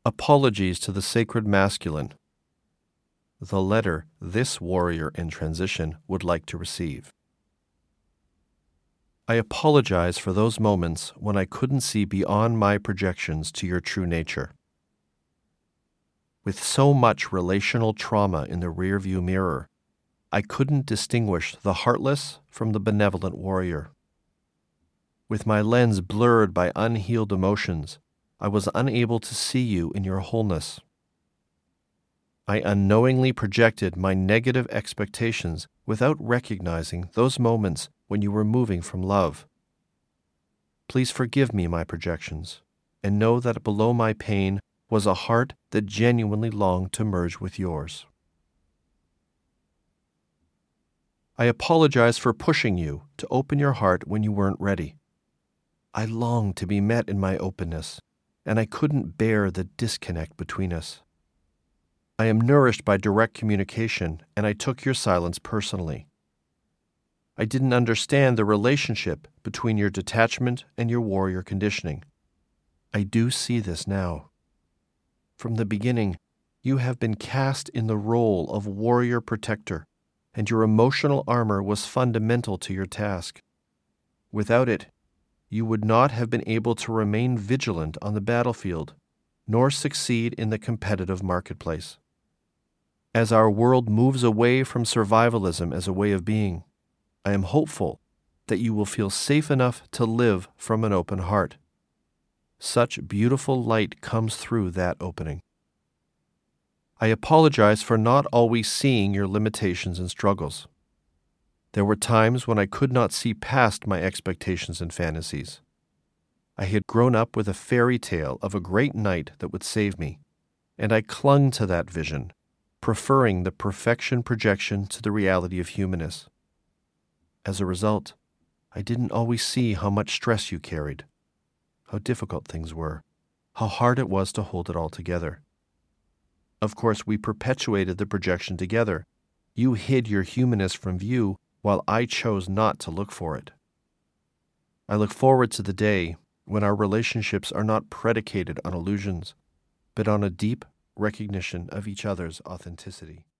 Apologies to the sacred masculine. The letter this warrior in transition would like to receive. I apologize for those moments when I couldn't see beyond my projections to your true nature. With so much relational trauma in the rearview mirror, I couldn't distinguish the heartless from the benevolent warrior. With my lens blurred by unhealed emotions, I was unable to see you in your wholeness. I unknowingly projected my negative expectations without recognizing those moments when you were moving from love. Please forgive me my projections, and know that below my pain was a heart that genuinely longed to merge with yours. I apologize for pushing you to open your heart when you weren't ready. I longed to be met in my openness, and I couldn't bear the disconnect between us. I am nourished by direct communication, and I took your silence personally. I didn't understand the relationship between your detachment and your warrior conditioning. I do see this now. From the beginning, you have been cast in the role of warrior protector, and your emotional armor was fundamental to your task. Without it, you would not have been able to remain vigilant on the battlefield, nor succeed in the competitive marketplace. As our world moves away from survivalism as a way of being, I am hopeful that you will feel safe enough to live from an open heart. Such beautiful light comes through that opening. I apologize for not always seeing your limitations and struggles. There were times when I could not see past my expectations and fantasies. I had grown up with a fairy tale of a great knight that would save me, and I clung to that vision, preferring the perfection projection to the reality of humanness. As a result, I didn't always see how much stress you carried, how difficult things were, how hard it was to hold it all together. Of course, we perpetuated the projection together. You hid your humanness from view while I chose not to look for it. I look forward to the day when our relationships are not predicated on illusions, but on a deep recognition of each other's authenticity.